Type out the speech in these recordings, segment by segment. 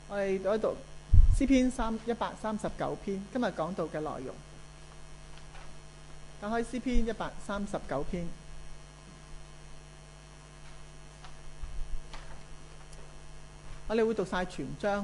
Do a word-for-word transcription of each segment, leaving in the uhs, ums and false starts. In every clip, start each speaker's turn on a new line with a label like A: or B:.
A: 我哋讀一讀詩篇三一百三十九篇，今日講到嘅內容。打開詩篇一百三十九篇，我哋會讀晒全章。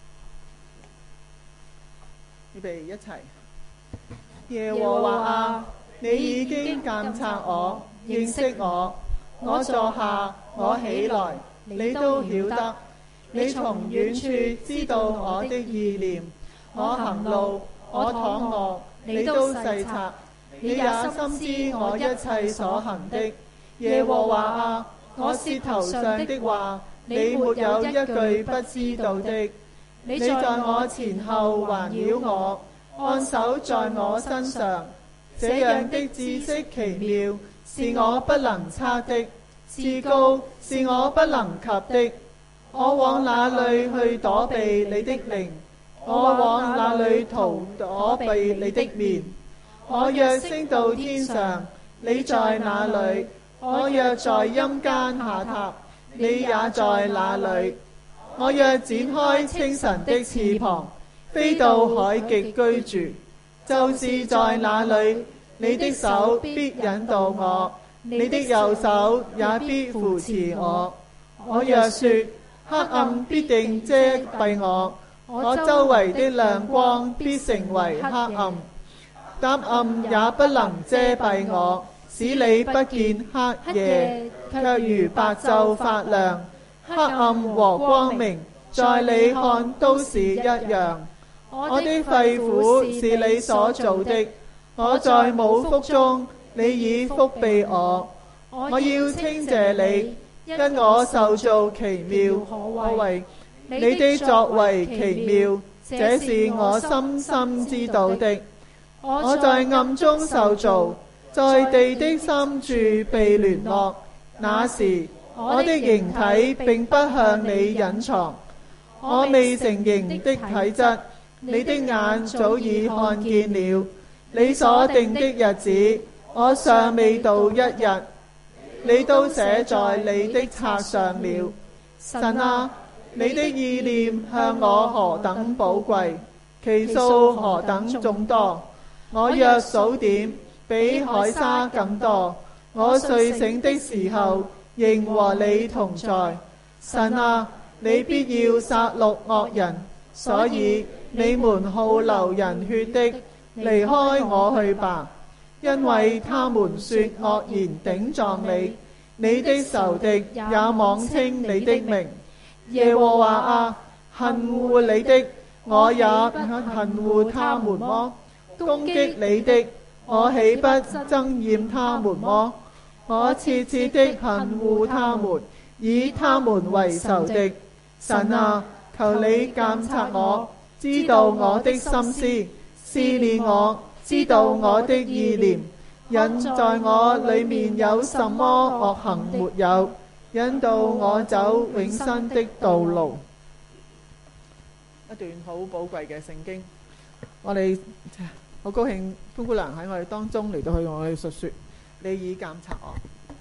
A: 預備一齊。耶和華啊，你已經監察我，認識我，我坐下，我起來，你都曉得。你從遠處知道我的意念，我行路，我躺臥，你都細察。你也深知我一切所行的。耶和華啊，我舌頭上的話，你沒有一句不知道的。你在我前後環繞我，按手在我身上。這樣的知識奇妙，是我不能測的，至高是我不能及的。我往哪裏去躲避你的靈？我往哪裏逃躲避你的面？我若升到天上，你在哪裏？我若在陰間下榻，你也在哪裏？我若展開清晨的翅膀，飛到海極居住，就是在那裏，你的手必引導我，你的右手也必扶持我。我若說黑暗必定遮蔽我，我周圍的亮光必成為黑暗，答暗也不能遮蔽我，使你不見黑夜，卻如白晝發亮。黑暗和光明，在你看都是一樣。我的肺腑是你所造的，我在母腹中，你已覆庇我。我要稱謝你，因我受造奇妙可畏，你的作為奇妙，這是我深深知道的。我在暗中受造，在地的深處被聯絡，那時我的形體並不向你隱藏。我未成形的體質，你的眼早已看見了。你所定的日子，我尚未到一日，你都寫在你的冊上了。神啊，你的意念向我何等寶貴，其數何等眾多。我若數點，比海沙更多。我睡醒的時候，仍和你同在。神啊，你必要殺戮惡人，所以你們好流人血的，離開我去吧，因為他們說惡言頂撞你，你的仇敵也妄稱你的名。耶和華啊，恨惡你的，我也恨惡他們麼？攻擊你的，我豈不憎厭他們麼？我切切的恨惡他們，以他們為仇敵。神啊，求你監察我，知道我的心思，試煉我，知道我的意念，引在我裏面有什麼惡行沒有，引導我走永生的道路。一段好寶貴嘅聖經，我哋好高興潘姑娘喺我哋當中嚟到去我哋述說，你已監察我。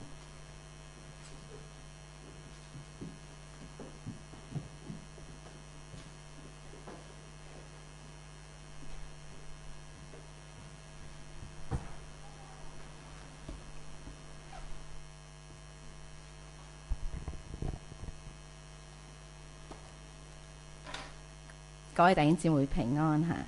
B: 各位弟兄姊妹平安吓，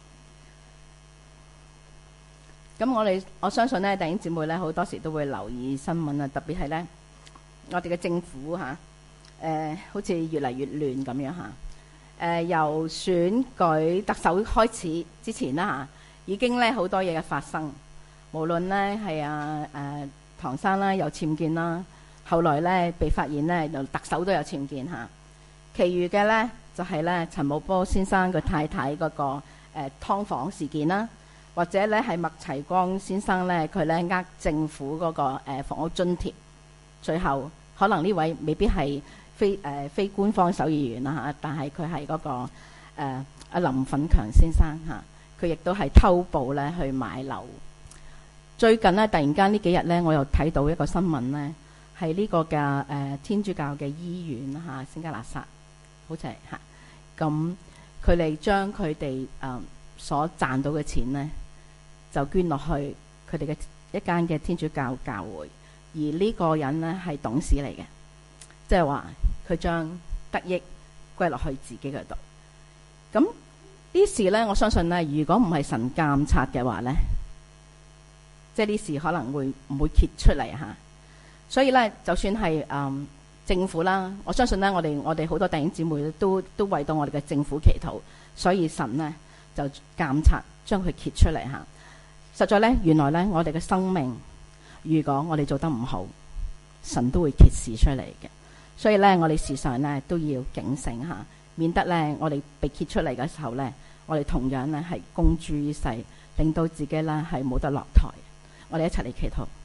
B: 咁我哋我相信咧，弟兄姊妹咧好多時都會留意新聞啊，特別係咧我哋嘅政府吓，誒、呃、好似越嚟越亂咁樣吓，誒、呃、由選舉特首開始之前啦吓，已經咧好多嘢嘅發生，無論咧係啊誒唐生啦有僭建啦，後來咧被發現咧就特首都有僭建吓，其餘嘅咧。就係咧陳茂波先生嘅太太嗰個誒劏房事件啦，或者咧係麥齊光先生咧佢咧呃政府嗰個誒房屋津貼，最後可能呢位未必係非誒非官方手議員啦嚇，但係佢係嗰個誒阿林奮強先生嚇，佢亦都係偷步咧去買樓。最近咧突然間呢幾日咧，我又睇到一個新聞咧，係呢個嘅誒天主教嘅醫院嚇，聖加勒撒。好似係嚇， 咁佢哋將佢哋誒所賺到嘅錢呢，就捐落去佢哋嘅一間嘅天主教教會，而呢個人呢係董事嚟嘅，即係話佢將得益歸落去自己嗰度。咁呢事呢，我相信呢，如果唔係神監察嘅話呢，即係呢事可能會唔會揭出嚟吓。所以呢，就算係誒、嗯、政府啦，我相信呢，我哋我哋好多弟兄姊妹都都為到我哋嘅政府祈禱，所以神呢就監察，將佢揭出嚟吓。實在呢，原來呢，我哋嘅生命，如果我哋做得唔好，神都會揭示出嚟嘅。所以呢，我哋時常呢都要警醒下，免得呢我哋被揭出嚟嘅時候呢，我哋同樣呢係公諸於世，令到自己呢係冇得落台。我哋一齊嚟祈禱。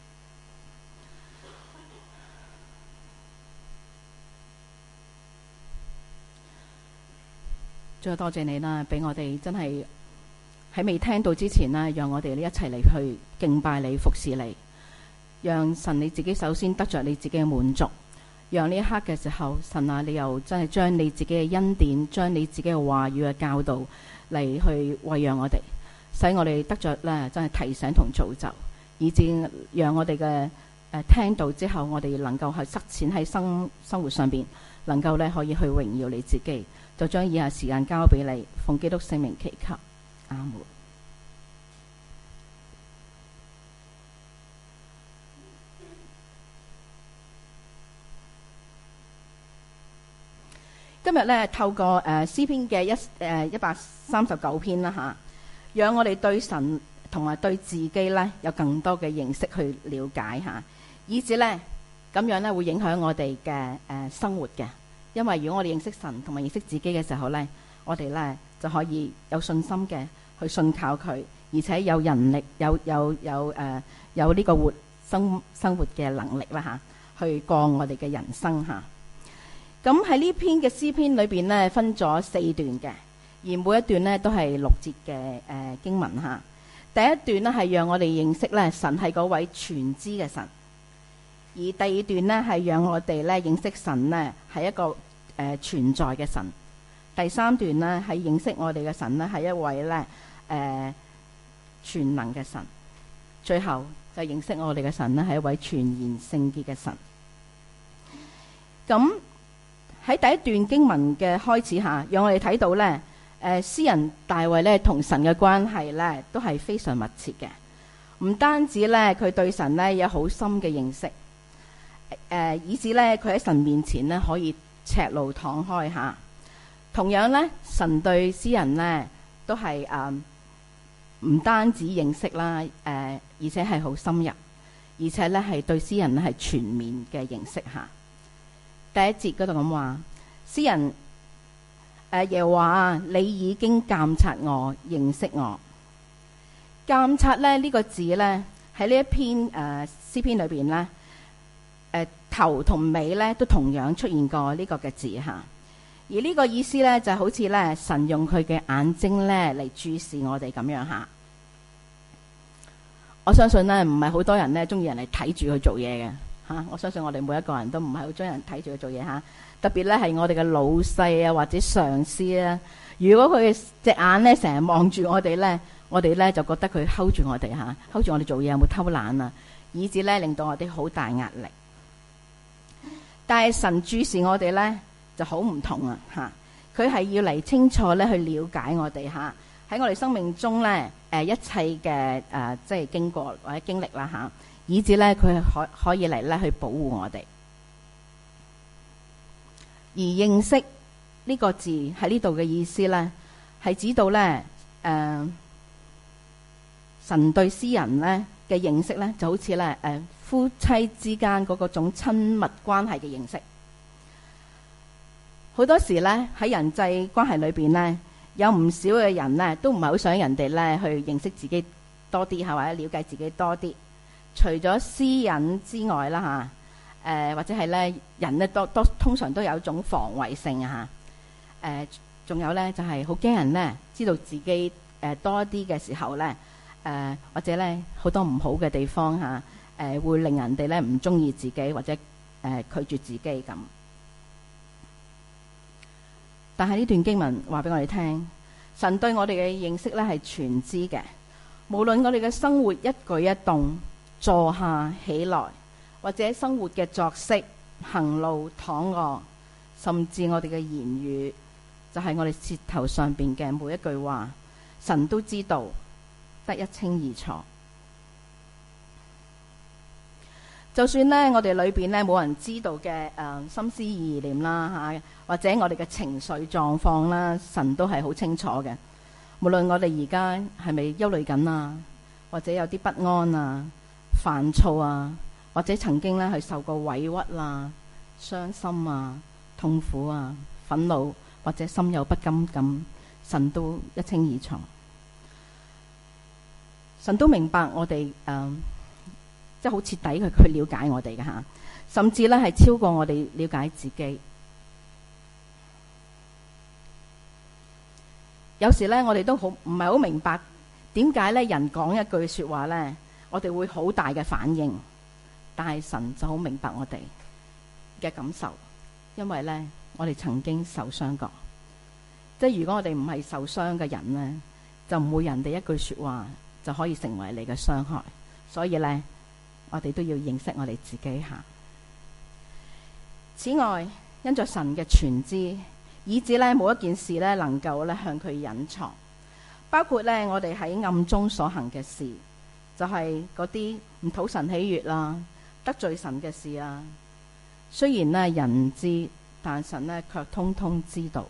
B: 最後多謝你啦，俾我哋真係喺未聽到之前呢，讓我哋呢一齊嚟去敬拜你、服侍你，讓神你自己首先得着你自己嘅滿足，讓呢一刻嘅時候，神啊，你又真係將你自己嘅恩典、將你自己嘅話語嘅教導嚟去餵養我哋，使我哋得着呢真係提醒同造就，以致讓我哋嘅誒聽到之後，我哋能夠係實踐喺生生活上邊，能夠呢可以去榮耀你自己。就將以下時間交俾你，奉基督聖名祈求，阿門。今日咧透過誒詩篇嘅一誒一百三十九篇啦吓，讓我哋對神同埋對自己咧有更多嘅認識去了解吓，以至咧咁樣咧會影響我哋嘅誒生活嘅。因為如果我哋認識神同埋認識自己嘅時候呢，我哋呢就可以有信心嘅去信靠佢，而且有人力有有有誒、呃、有呢個活生生活嘅能力啦吓，去過我哋嘅人生吓。咁喺呢篇嘅詩篇裏邊呢，分咗四段嘅，而每一段呢都係六節嘅誒、呃、經文吓。第一段呢係讓我哋認識呢神係嗰位全知嘅神。而第二段呢係讓我哋咧認識神呢係一個誒、呃、存在嘅神。第三段呢係認識我哋嘅神呢係一位咧誒、呃、全能嘅神。最後就認識我哋嘅神呢係一位全然聖潔嘅神。咁喺第一段經文嘅開始下，讓我哋睇到咧誒詩人大衛咧同神嘅關係咧都係非常密切嘅。唔單止咧佢對神咧有好深嘅認識。誒、呃，以至咧，佢喺神面前咧可以赤露敞開下。同樣咧，神對詩人咧都係誒唔單止認識啦，誒、呃，而且係好深入，而且咧係對詩人咧係全面嘅認識下。第一節嗰度咁話，詩人誒、呃、耶和華啊，你已經監察我，認識我。監察咧呢、這個字咧喺呢一篇誒詩、呃、篇裏邊咧。誒、呃、頭同尾咧都同樣出現過呢個嘅字嚇，而呢個意思咧就好似咧神用佢嘅眼睛咧嚟注視我哋咁樣嚇。我相信咧唔係好多人咧中意人嚟睇住佢做嘢嘅嚇。我相信我哋每一個人都唔係好中意人睇住佢做嘢嚇。特別咧係我哋嘅老細啊或者上司啊，如果佢隻眼咧成日望住我哋咧，我哋咧就覺得佢睺住我哋嚇，睺住我哋做嘢有冇偷懶啊，以至咧令到我哋好大壓力。但係神注視我哋咧就好唔同啊吓，佢係要嚟清楚咧去了解我哋吓，喺我哋生命中咧誒一切嘅誒即係經過或者經歷啦吓，以至咧佢可可以嚟咧去保護我哋。而認識呢個字喺呢度嘅意思咧係指到咧誒、呃、神對詩人咧嘅認識咧就好似咧誒。呃夫妻之間嗰個種親密關係嘅認識，好多時咧喺人際關係裏邊咧，有唔少嘅人咧都唔係好想人哋咧去認識自己多啲吓，或者了解自己多啲。除咗私隱之外啦吓，誒、呃、或者係咧人咧都都通常都有一種防衛性啊吓，誒仲有咧就係好驚人咧知道自己誒、呃、多啲嘅時候咧，誒、呃、或者咧好多唔好嘅地方吓。誒、呃，會令人哋咧唔中意自己，或者誒、呃、拒絕自己咁。 但係呢段經文話俾我哋聽，神對我哋嘅認識咧係全知嘅。無論我哋嘅生活一舉一動，坐下起來，或者生活嘅作息、行路、躺臥，甚至我哋嘅言語，就係我哋舌頭上邊嘅每一句話，神都知道得一清二楚。就算呢，我哋裏邊呢冇人知道嘅誒、呃、心思意念啦吓，或者我哋嘅情緒狀況啦，神都係好清楚嘅。無論我哋而家係咪憂慮緊啊，或者有啲不安啊、煩躁啊，或者曾經呢係受過委屈啦、傷心啊、痛苦啊、憤怒或者心有不甘咁，神都一清二楚。神都明白我哋誒。呃即係好徹底去去了解我哋嘅吓，甚至咧係超過我哋了解自己。有時咧，我哋都好唔係好明白點解咧人講一句說話咧，我哋會好大嘅反應，但係神就好明白我哋嘅感受，因為咧我哋曾經受傷過。即係如果我哋唔係受傷嘅人咧，就唔會人哋一句說話就可以成為你嘅傷害。所以咧，我哋都要認識我哋自己下。此外，因着神嘅全知，以致咧冇一件事咧能夠咧向佢隱藏，包括咧我哋喺暗中所行嘅事，就係嗰啲唔討神喜悅啦、得罪神嘅事啊。雖然咧人唔知，但神咧卻通通知道。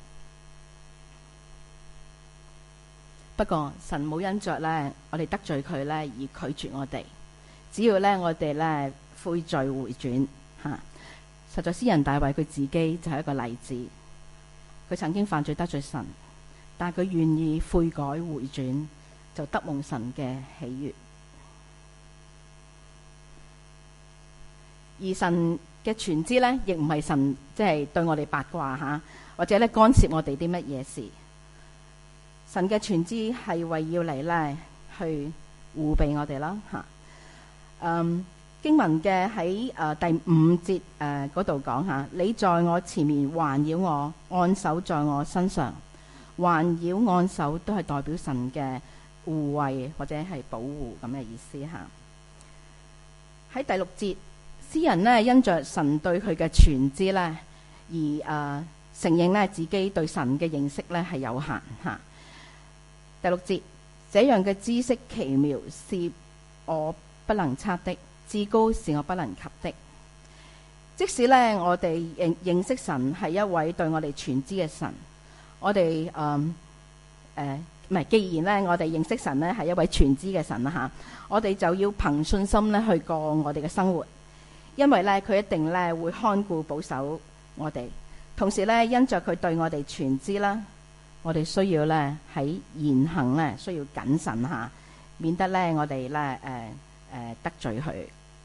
B: 不過神冇因着咧我哋得罪佢咧而拒絕我哋。只要咧我哋咧悔罪回轉吓，實在詩人大衛佢自己就係一個例子。佢曾經犯罪得罪神，但係佢願意悔改回轉，就得蒙神嘅喜悅。而神嘅全知咧，亦唔係神即係對我哋八卦吓，或者咧干涉我哋啲乜嘢事。神嘅全知係為要嚟咧去護庇我哋啦吓。嗯，經文嘅喺誒第五節誒嗰度講下，你在我前面環繞我，按手在我身上，環繞按手都係代表神嘅護衛或者係保護咁嘅意思吓。喺第六節，詩人呢因着神對佢嘅全知呢，而誒、呃、承認呢自己對神嘅認識呢係有限吓。第六節，這樣嘅知識奇妙，是我不能測的，至高是我不能及的。即使咧，我哋認認識神係一位對我哋全知嘅神，我哋誒誒唔係，既然咧我哋認識神咧係一位全知嘅神啦吓，我哋就要憑信心咧去過我哋嘅生活，因為咧佢一定咧會看顧保守我哋，同時咧因着佢對我哋全知啦，我哋需要咧喺言行咧需要謹慎吓，免得咧我哋咧誒。呃誒，得罪佢。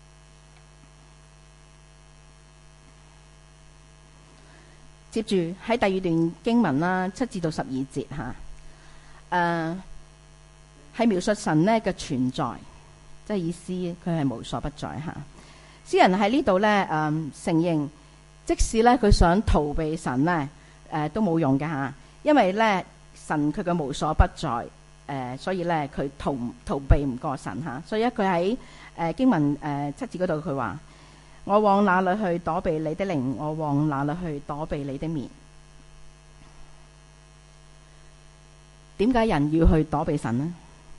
B: 接住喺第二段經文啦，七至到十二節吓，誒、呃、係描述神呢嘅存在，即係意思佢係無所不在吓。詩人喺呢度咧，誒、呃、承認，即使咧佢想逃避神咧，誒、呃、都冇用嘅吓，因為咧神佢嘅無所不在。誒、呃，所以咧，佢逃逃避唔過神吓，所以佢喺誒經文誒、呃、七字嗰度，佢話：我往哪裏去躲避你的靈？我往哪裏去躲避你的面？點解人要去躲避神呢？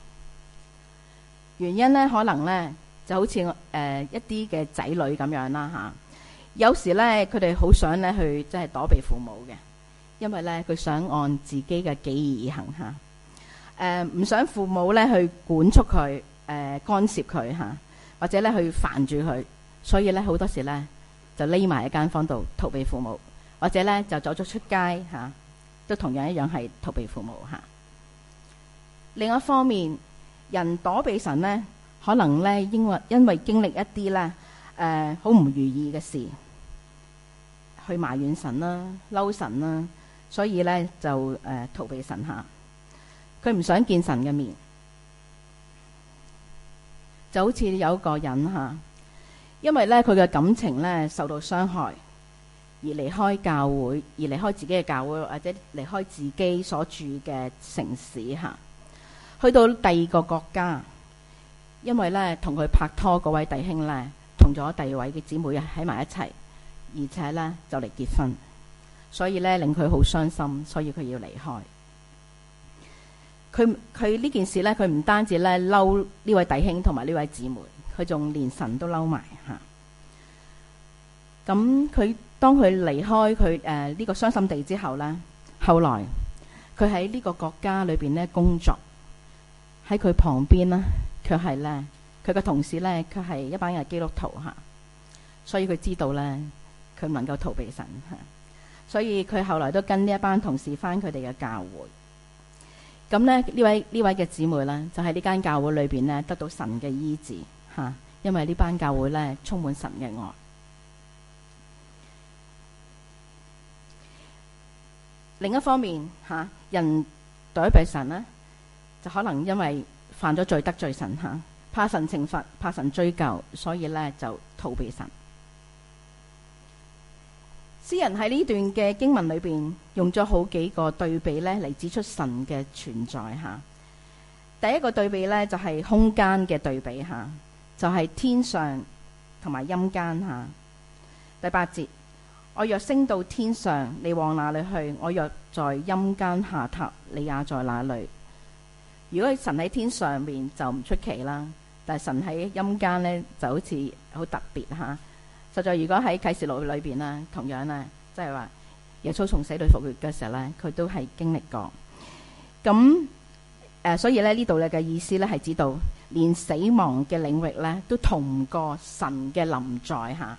B: 原因咧，可能咧就好似誒、呃、一啲嘅仔女咁樣啦吓。有時咧，佢哋好想咧去即係躲避父母嘅，因為咧佢想按自己嘅己意而行吓。誒、呃，唔想父母咧去管束佢，誒、呃、干涉佢吓，或者咧去煩住佢，所以咧好多時咧就匿埋一間房度逃避父母，或者咧就走咗出街吓、啊，都同樣一樣係逃避父母吓、啊。另一方面，人躲避神咧，可能咧因為因為經歷一啲咧誒好唔如意嘅事，去埋怨神啦、嬲神啦，所以咧就誒、呃、逃避神吓。佢唔想見神嘅面，就好似有一個人吓，因為咧佢嘅感情咧受到傷害， 而離開教會，而離開自己嘅教會，或者離開自己所住嘅城市嚇，去到第二個國家，因為呢，同佢拍拖嗰位弟兄呢，同咗第二位嘅姊妹喺埋一齊，而且呢，就嚟結婚，所以呢，令佢好傷心，所以佢要離開。佢佢呢件事呢，佢唔單止呢嬲呢位弟兄同埋呢位姊妹，佢仲連神都嬲埋嚇。咁佢當佢離開佢誒呢個傷心地之後呢，後來佢喺呢個國家裏邊呢工作，喺佢旁邊呢，卻係呢，佢嘅同事呢，卻係一班嘅基督徒嚇，所以佢知道呢，佢唔能夠逃避神嚇，所以佢後來都跟呢一班同事返佢哋嘅教會。咁呢呢位呢位嘅姊妹呢，就喺呢間教會裏邊呢得到神嘅醫治嚇，因為呢班教會呢充滿神嘅愛。另一方面嚇，人躲避神呢，就可能因為犯咗罪得罪神嚇，怕神懲罰，怕神追究，所以呢就逃避神。詩人喺呢段嘅經文裏邊用咗好幾個對比呢嚟指出神嘅存在嚇。第一個對比呢，就係空間嘅對比嚇，就係天上同埋陰間嚇。第八節，我若升到天上，你往哪裏去？我若在陰間下榻，你也在哪裏？如果神喺天上面就唔出奇啦，但係神喺陰間呢就好似好特別嚇。實在如果喺啟示錄裏邊呢，同樣呢，即係話耶穌從死裏復活嘅時候呢，佢都係經歷過。咁誒、呃，所以咧呢度咧嘅意思呢，係指到連死亡嘅領域呢，都同唔過神嘅臨在嚇。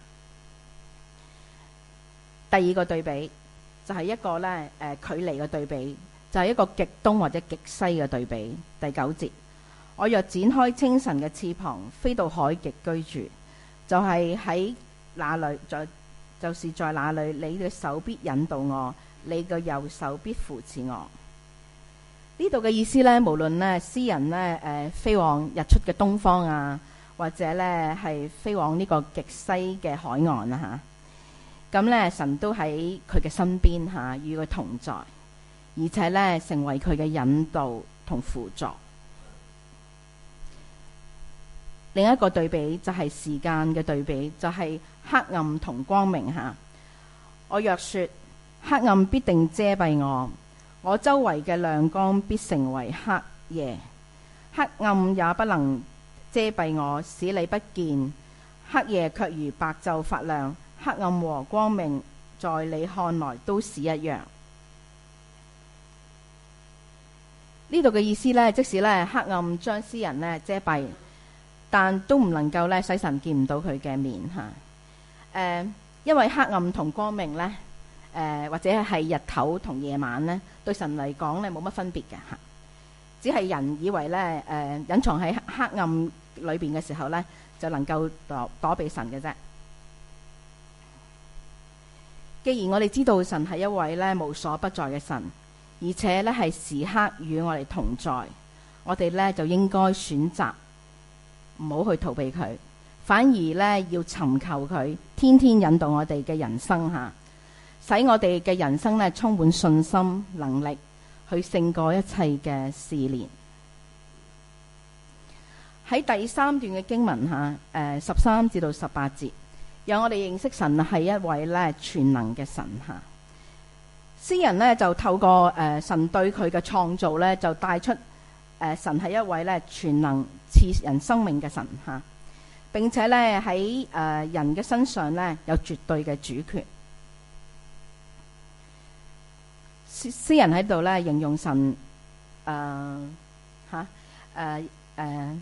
B: 第二個對比就係、是、一個呢誒、呃、距離嘅對比，就係、是、一個極東或者極西嘅對比。第九節，我若展開清晨嘅翅膀，飛到海極居住，就係、是、喺那裏，在就是在那裏，你嘅手必引導我，你嘅右手必扶持我。呢度嘅意思呢，無論呢詩人呢誒、呃、飛往日出嘅東方啊，或者呢係飛往呢個極西嘅海岸啊嚇，咁呢神都喺佢嘅身邊嚇，與佢同在，而且呢成為佢嘅引導同輔助。另一個對比就係時間嘅對比，就係、是、黑暗同光明嚇。我若說黑暗必定遮蔽我，我周圍嘅亮光必成為黑夜，黑暗也不能遮蔽我，使你不見。黑夜卻如白晝發亮，黑暗和光明在你看來都是一樣。呢度嘅意思呢，即使呢黑暗將詩人呢遮蔽，但都唔能夠咧使神見唔到佢嘅面嚇。誒、呃，因為黑暗同光明咧，誒、呃、或者係日頭同夜晚咧，對神嚟講咧冇乜分別嘅嚇。只係人以為咧，誒、呃、隱藏喺黑暗裏邊嘅時候咧，就能夠躲躲避神嘅啫。既然我哋知道神係一位咧無所不在嘅神，而且咧係時刻與我哋同在，我哋咧就應該選擇唔好去逃避佢，反而咧要尋求佢，天天引導我哋嘅人生嚇，使我哋嘅人生咧充滿信心能力，去勝過一切嘅試煉。喺第三段嘅經文嚇，誒十三至到十八節，讓我哋認識神係一位咧全能嘅神嚇。詩人呢就透過誒、呃、神對佢嘅創造咧，就帶出誒、呃、神係一位咧全能賜人生命嘅神嚇，並且咧喺誒人嘅身上咧有絕對嘅主權。詩詩人喺度咧形容神誒嚇誒誒，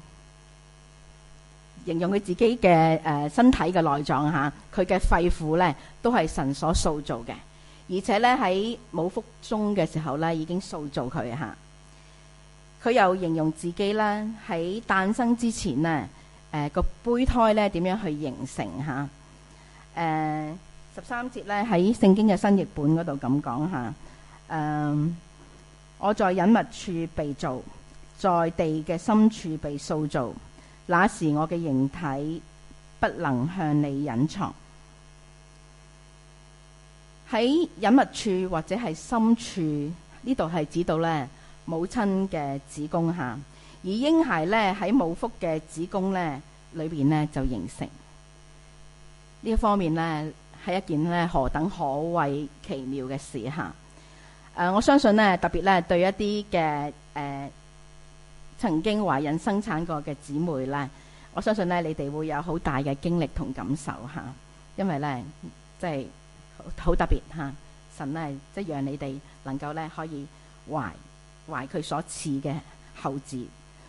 B: 形容佢自己嘅誒、呃、身體嘅內臟嚇，佢嘅肺腑咧都係神所塑造嘅，而且咧喺母腹中嘅時候咧已經塑造佢嚇。佢又形容自己咧喺誕生之前呢，誒、呃、個胚胎咧點樣去形成嚇？誒、呃、十三節咧喺聖經嘅新譯本嗰度咁講嚇。誒、呃、我在隱密處被造，在地嘅深處被塑造，那時我嘅形體不能向你隱藏。 喺隱密處或者係深處，呢度係指到咧母親嘅子宮下，而嬰孩咧喺母腹嘅子宮咧裏邊咧就形成。呢一方面咧係一件咧何等可畏奇妙嘅事嚇！誒、呃，我相信咧特別咧對一啲嘅誒曾經懷孕生產過嘅姊妹咧，我相信咧你哋會有好大嘅經歷同感受嚇，因為咧即係好特別嚇，神咧即係讓你哋能夠咧可以懷懷佢所賜嘅後嗣。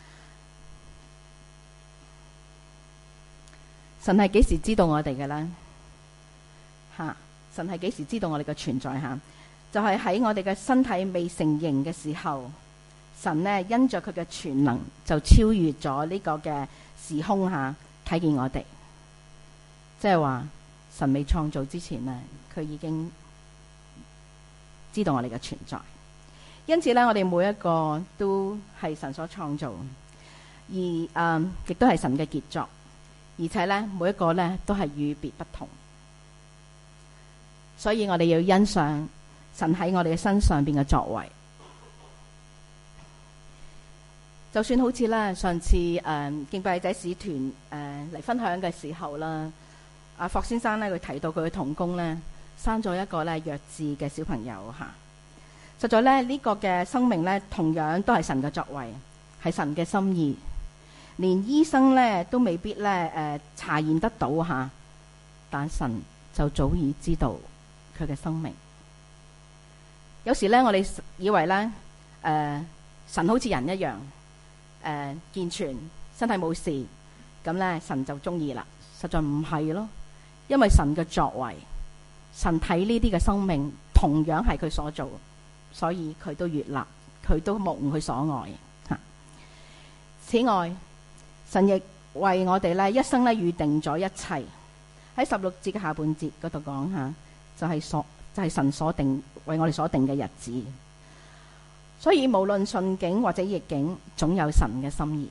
B: 神係幾時知道我哋嘅咧？嚇！神係幾時知道我哋嘅存在嚇？就係喺我哋嘅身體未成形嘅時候，神呢因着佢嘅全能就超越咗呢個嘅時空下睇見我哋。即係話神未創造之前呢，佢已經知道我哋嘅存在。因此呢，我哋每一個都係神所創造，而誒、嗯、亦都係神嘅傑作。而且咧，每一個咧都係與別不同，所以我哋要欣賞神喺我哋嘅身上邊嘅作為。就算好似咧上次誒、呃、敬拜仔使團誒嚟、呃、分享嘅時候啦，阿霍先生咧佢提到佢嘅同工咧生咗一個咧弱智嘅小朋友嚇。實在咧呢、這個嘅生命咧同樣都係神嘅作為，係神嘅心意。連醫生咧都未必咧誒、呃、查驗得到嚇，但神就早已知道佢嘅生命。有時咧，我哋以為咧誒、呃、神好似人一樣誒、呃、健全，身體冇事，咁咧神就中意啦。實在唔係咯，因為神嘅作為，神睇呢啲嘅生命同樣係佢所做，所以佢都悅納，佢都蒙佢所愛嚇。此外，神亦為我哋咧一生咧預定咗一切。喺十六節嘅下半節嗰度講下，就係、是、所就係、是、神所定為我哋所定嘅日子。所以無論順境或者逆境，總有神嘅心意。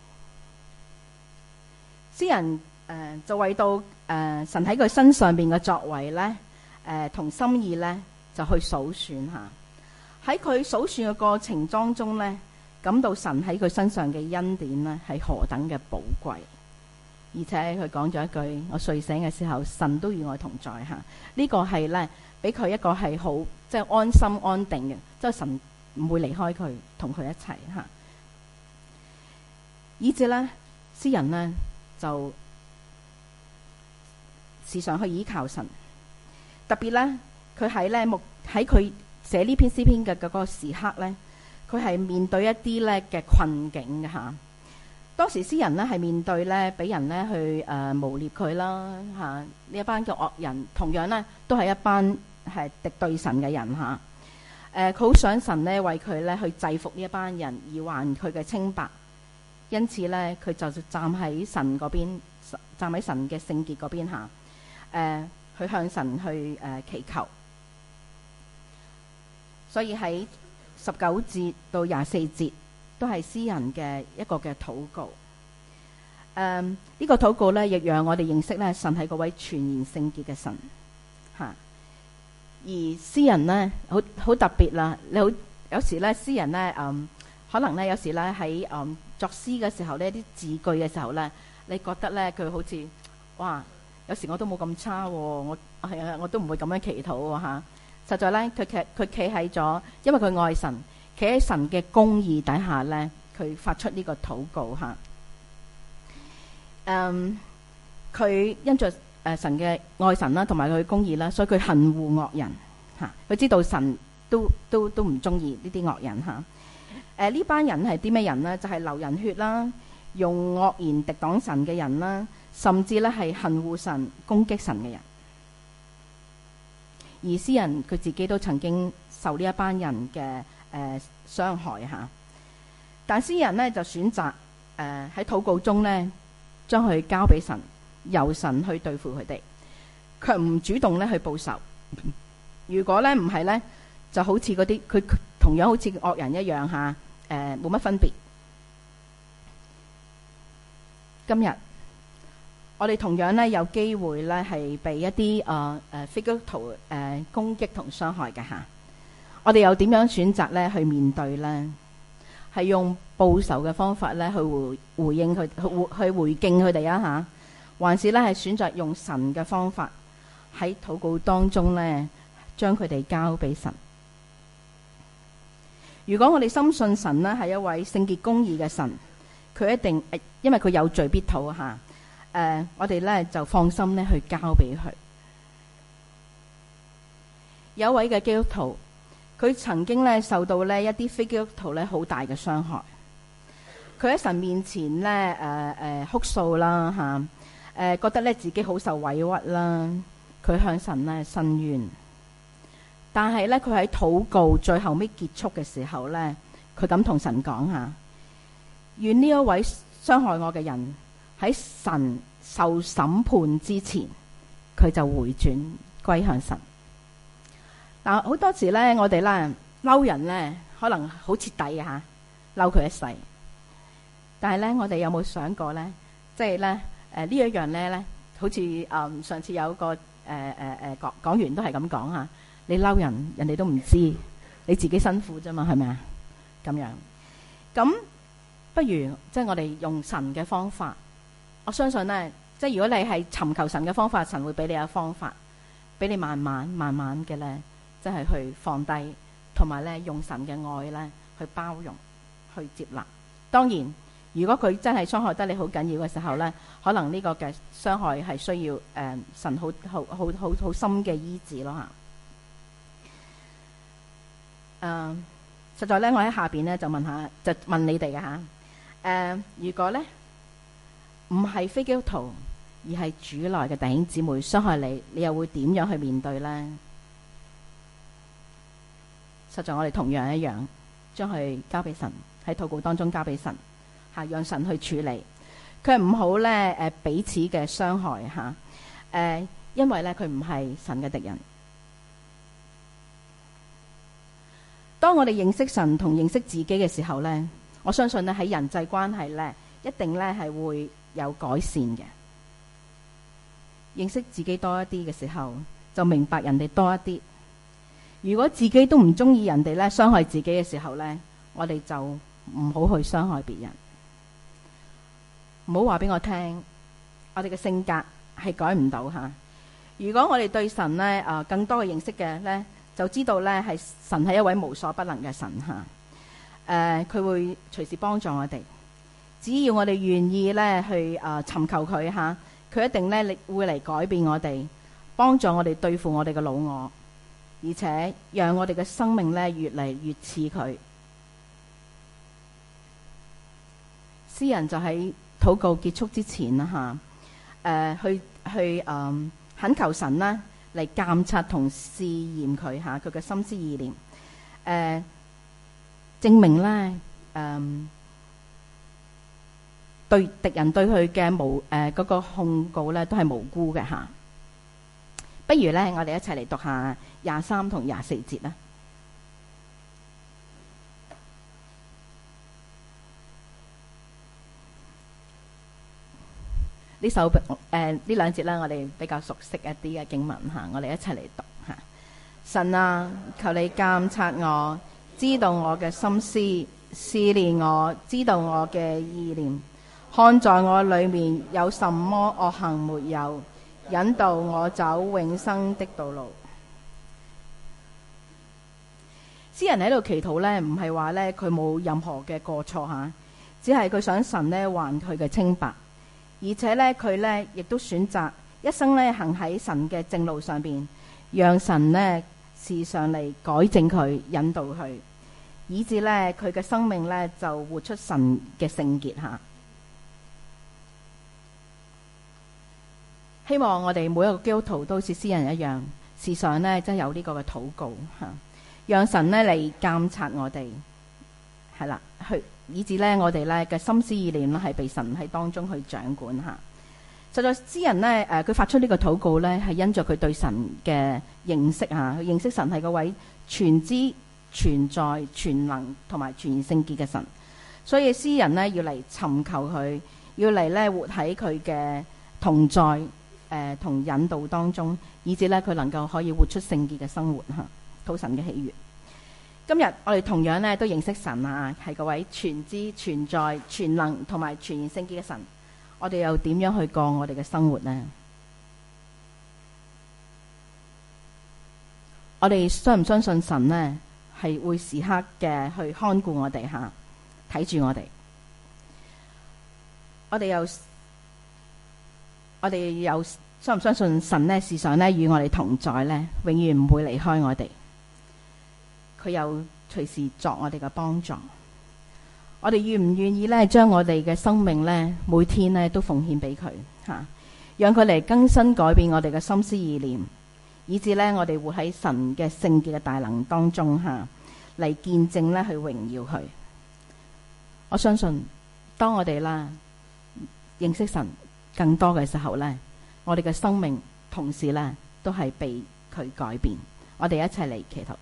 B: 詩人誒、呃、就為到誒、呃、神喺佢身上邊嘅作為咧誒同心意咧，就去數算下。喺佢數算嘅過程當中咧，感到神喺佢身上嘅恩典呢係何等嘅寶貴，而且佢講咗一句：我睡醒嘅時候，神都與我同在嚇。呢、這個係呢，俾佢一個係好即係安心安定嘅，即係神唔會離開佢，同佢一齊嚇。以至呢，詩人呢就時常去倚靠神，特別呢，佢喺呢目喺佢寫呢篇詩篇嘅嗰個時刻呢。佢係面對一啲咧嘅困境嘅嚇。當時詩人呢係面對咧俾人咧去誒誣蔑佢啦嚇，呢一班嘅惡人同樣呢都係一班係敵對神嘅人嚇。誒佢好想神呢為佢咧去制服呢一班人，而還佢嘅清白。因此咧佢就站喺神嗰邊，站喺神嘅聖潔嗰邊嚇。誒去向神去誒、呃、祈求。所以喺十九節到廿四節都係詩人嘅一個嘅禱告。誒、嗯，呢、這個禱告咧，亦讓我哋認識咧，神係嗰位全然聖潔嘅神嚇、啊。而詩人呢，好好特別啦。你好有時咧，詩人呢，嗯，可能咧有時咧喺嗯作詩嘅時候呢，啲字句嘅時候咧，你覺得咧佢好似哇，有時我都冇咁差喎、哦，我係啊，我都唔會咁樣祈禱喎嚇。實在咧，佢企佢企喺咗，因為佢愛神，企喺神嘅公義底下咧，佢發出呢個禱告嚇。嗯，佢因着誒神嘅愛神啦，同埋佢公義啦，所以佢恨惡惡人嚇。佢知道神都都都唔中意呢啲惡人嚇。誒呢班人係啲咩人呢？就係、是、流人血啦，用惡言敵擋神嘅人啦，甚至咧係恨惡神、攻擊神嘅人。而詩人佢自己都曾經受呢一班人嘅誒傷害嚇，但詩人呢就選擇誒喺禱告中呢將佢交俾神，由神去對付佢哋，卻唔主動咧去報仇。如果咧唔係咧，就好似嗰啲佢同樣好似惡人一樣嚇，誒冇乜分別。今日我哋同樣咧有機會咧係被一啲誒誒非基督徒誒攻擊同傷害嘅嚇。我哋又點樣選擇咧去面對呢？係用報仇嘅方法咧去回回應佢，去回去回敬佢哋啊嚇，還是咧係選擇用神嘅方法喺禱告當中咧將佢哋交俾神？如果我哋深信神呢係一位聖潔公義嘅神，佢一定誒，因為佢有罪必討嚇，誒、呃，我哋咧就放心咧去交俾佢。有一位嘅基督徒，佢曾經咧受到呢一啲非基督徒咧好大嘅傷害，佢喺神面前咧誒誒哭訴啦嚇，誒、呃、覺得咧自己好受委屈啦，佢向神咧申冤。但係咧，佢喺禱告最後尾結束嘅時候咧，佢咁同神講下：願呢一位傷害我嘅人喺神受審判之前，佢就回轉歸向神。嗱，好多時咧，我哋咧嬲人咧，可能好徹底嘅嚇，嬲佢一世。但係咧，我哋有冇想過咧？即係咧，誒呢一樣咧咧，好似誒上次有個誒誒誒講講員都係咁講嚇。你嬲人，人哋都唔知，你自己辛苦啫嘛，係咪啊？咁樣，咁不如即係我哋用神嘅方法。我相信呢，即係如果你係尋求神嘅方法，神會俾你有方法，俾你慢慢慢慢嘅呢，即係去放低，同埋呢用神嘅愛呢去包容、去接納。當然，如果佢真係傷害得你好緊要嘅時候呢，可能呢個嘅傷害係需要誒、呃、神好好好好好深嘅醫治咯嚇。誒、uh, 實在咧，我喺下邊咧就問下，就問你哋嘅嚇。誒、uh, 如果咧唔係非基督徒，而係主內嘅弟兄姊妹傷害你，你又會點樣去面對呢？實在我哋同樣一樣，將佢交俾神，喺禱告當中交俾神嚇，讓神去處理。佢唔好咧誒彼此嘅傷害嚇。誒、uh, 因為咧佢唔係神嘅敵人。當我哋認識神同認識自己嘅時候呢，我相信咧喺人際關係呢，一定咧係會有改善嘅。認識自己多一啲嘅時候，就明白人哋多一啲。如果自己都唔中意人哋咧傷害自己嘅時候呢，我哋就唔好去傷害別人。唔好話俾我聽，我哋嘅性格係改唔到吓。如果我哋對神呢誒、呃、更多嘅認識嘅呢，就知道咧，係神係一位無所不能嘅神嚇。誒、呃，佢會隨時幫助我哋，只要我哋願意咧去誒、呃、尋求佢嚇，佢一定咧力會嚟改變我哋，幫助我哋對付我哋嘅老我，而且讓我哋嘅生命咧越嚟越似佢。詩人就喺禱告結束之前啦嚇，誒、呃、去去誒懇、呃、求神啦，嚟監察同試驗佢嚇，佢嘅心思意念，誒、呃、證明咧，誒、呃、對敵人對佢嘅無誒嗰個控告咧都係無辜嘅嚇。不如咧，我哋一齊嚟讀下廿三同廿四節啦。呢首誒、呃、呢兩節咧，我哋比較熟悉一啲嘅經文嚇，我哋一齊嚟讀嚇。神啊，求你監察我，知道我嘅心思，試煉我，知道我嘅意念，看在我裏面有什麼惡行沒有，引導我走永生的道路。詩人喺度祈禱呢，唔係話呢佢冇任何嘅過錯嚇，只係佢想神呢還佢嘅清白。而且咧，佢咧亦都選擇一生咧行喺神嘅正路上邊，讓神呢時常嚟改正佢、引導佢，以致咧佢嘅生命咧就活出神嘅聖潔嚇。希望我哋每一個基督徒都好似詩人一樣，時常咧真係有呢個嘅禱告嚇，讓神咧嚟監察我哋，係啦，去。以至咧，我哋咧嘅心思意念咧係被神喺當中去掌管下。實在詩人呢，誒、呃，佢發出呢個禱告咧，係因着佢對神嘅認識嚇，佢認識神係嗰位全知、全在、全能同埋全然聖潔嘅神。所以詩人呢，要嚟尋求佢，要嚟咧活喺佢嘅同在誒同、呃、引導當中，以至咧佢能夠可以活出聖潔嘅生活嚇，討神嘅喜悅。今日我哋同樣咧都認識神啊，係嗰位全知、全在、全能同埋全然聖潔嘅神。我哋又點樣去過我哋嘅生活呢？我哋相唔相信神呢？係會時刻嘅去看顧我哋吓，睇住我哋。我哋又我哋又相唔相信神呢？時常呢與我哋同在呢，永遠唔會離開我哋。佢又隨時作我哋嘅幫助。我哋願唔願意呢？將我哋嘅生命呢，每天呢都奉獻俾佢吓，讓佢嚟更新改變我哋嘅心思意念，以至呢我哋活喺神嘅聖潔嘅大能當中吓，嚟見證呢去榮耀佢。我相信當我哋啦認識神更多嘅時候呢，我哋嘅生命同時呢都係被佢改變。我哋一齊嚟祈禱。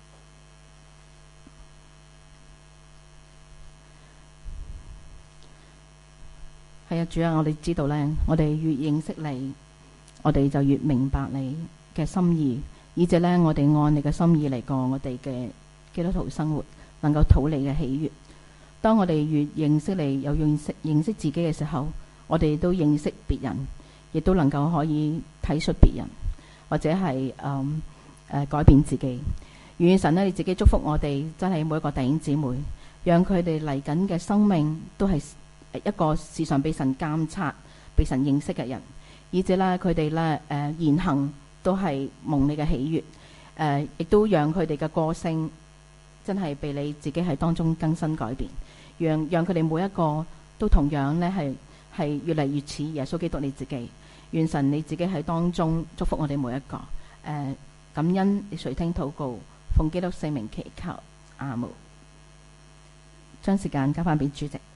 B: 係啊，主啊，我哋知道呢，我哋越認識你，我哋就越明白你嘅心意，以至呢，我哋按你嘅心意嚟過我哋嘅基督徒生活，能夠討你嘅喜悅。當我哋越認識你，又認識認識自己嘅時候，我哋都認識別人，亦都能夠可以體恤別人，或者係誒誒改變自己。願神呢，你自己祝福我哋，真係每一個弟兄姊妹，讓佢哋嚟緊嘅生命都係一個時常被神監察、被神認識嘅人，以至咧佢哋咧誒言行都係蒙你嘅喜悅，誒、呃、亦都讓佢哋嘅個性真係被你自己喺當中更新改變，讓讓佢哋每一個都同樣咧係係越嚟越似耶穌基督你自己。願神你自己喺當中祝福我哋每一個，誒、呃、感恩你垂聽禱告，奉基督聖名祈求，阿門。將時間交翻俾主席。